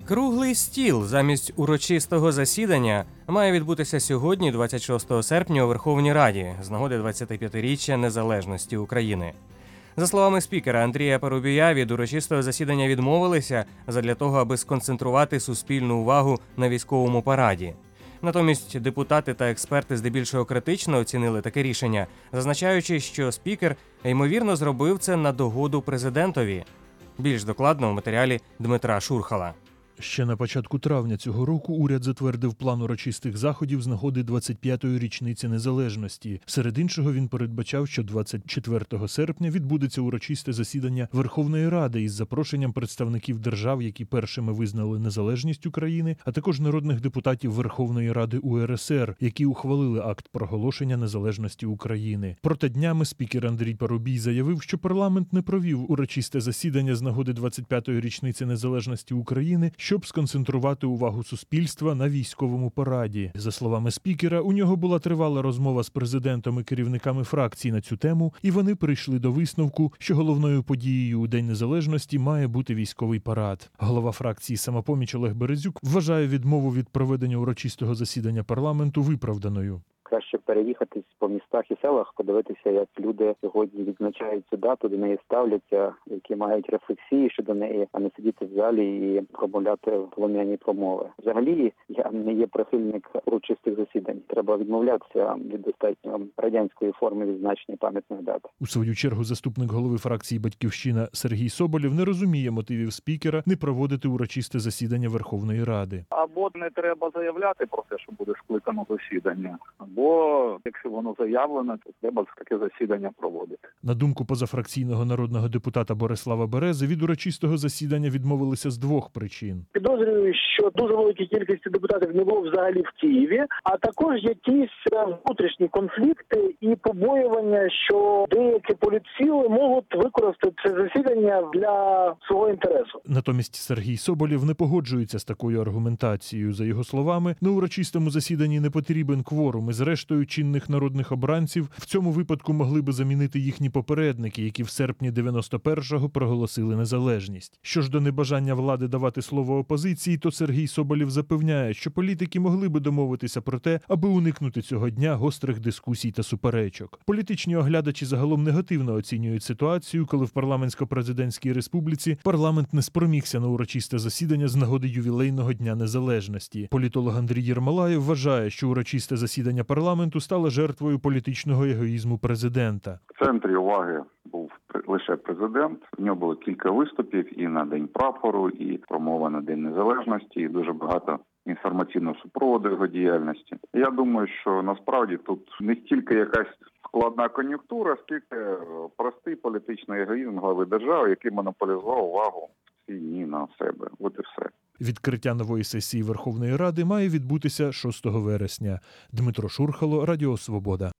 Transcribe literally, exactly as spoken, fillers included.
Круглий стіл замість урочистого засідання має відбутися сьогодні, двадцять шостого серпня, у Верховній Раді з нагоди двадцятип'ятиріччя незалежності України. За словами спікера Андрія Парубія, від урочистого засідання відмовилися задля того, аби сконцентрувати суспільну увагу на військовому параді. Натомість депутати та експерти здебільшого критично оцінили таке рішення, зазначаючи, що спікер, ймовірно, зробив це на догоду президентові. Більш докладно у матеріалі Дмитра Шурхала. Ще на початку травня цього року уряд затвердив план урочистих заходів з нагоди двадцять п'ятої річниці незалежності. Серед іншого він передбачав, що двадцять четвертого серпня відбудеться урочисте засідання Верховної Ради із запрошенням представників держав, які першими визнали незалежність України, а також народних депутатів Верховної Ради У Ер Ес Ер, які ухвалили акт проголошення незалежності України. Проте днями спікер Андрій Парубій заявив, що парламент не провів урочисте засідання з нагоди двадцять п'ятої річниці незалежності України, щоб сконцентрувати увагу суспільства на військовому параді. За словами спікера, у нього була тривала розмова з президентом і керівниками фракцій на цю тему, і вони прийшли до висновку, що головною подією у День Незалежності має бути військовий парад. Голова фракції «Самопоміч» Олег Березюк вважає відмову від проведення урочистого засідання парламенту виправданою. Краще переїхатись по містах і селах, подивитися, як люди сьогодні відзначають цю дату, до неї ставляться, які мають рефлексії щодо неї, а не сидіти в залі і промовляти полум'яні промови. Взагалі, я не є прихильник урочистих засідань. Треба відмовлятися від достатньо радянської форми відзначення пам'ятних дат. У свою чергу заступник голови фракції «Батьківщина» Сергій Соболєв не розуміє мотивів спікера не проводити урочисте засідання Верховної Ради. Або не треба заявляти про те, що буде скликано засідання, або, якщо воно заявлено, то треба таке засідання проводити. На думку позафракційного народного депутата Борислава Берези, від урочистого засідання відмовилися з двох причин. Підозрюю, що дуже велика кількість депутатів не було взагалі в Києві, а також якісь внутрішні конфлікти і побоювання, що деякі політсили можуть використати це засідання для свого інтересу. Натомість Сергій Соболєв не погоджується з такою аргументацією. За його словами, на урочистому засіданні не потрібен кворум, і зрештою чинних народних обранців в цьому випадку могли би замінити їхні попередники, які в серпні дев'яносто першого проголосили незалежність. Що ж до небажання влади давати слово опозиції, то Сергій Соболєв запевняє, що політики могли би домовитися про те, аби уникнути цього дня гострих дискусій та суперечок. Політичні оглядачі загалом негативно оцінюють ситуацію, коли в парламентсько-президентській республіці парламент не спромігся на урочисте засідання з нагоди ювілейного Дня Незалежності. Політолог Андрій Єрмолаєв вважає, що урочисте засідання парламенту стало жертвою політичного егоїзму президента. В центрі уваги був лише президент. У нього було кілька виступів і на День прапору, і промова на День Незалежності, і дуже багато інформаційного супроводу його діяльності. Я думаю, що насправді тут не стільки якась складна кон'юнктура, скільки простий політичний егоїзм глави держави, який монополізував увагу в цій дні на себе. От і все. Відкриття нової сесії Верховної Ради має відбутися шостого вересня. Дмитро Шурхало, Радіо Свобода.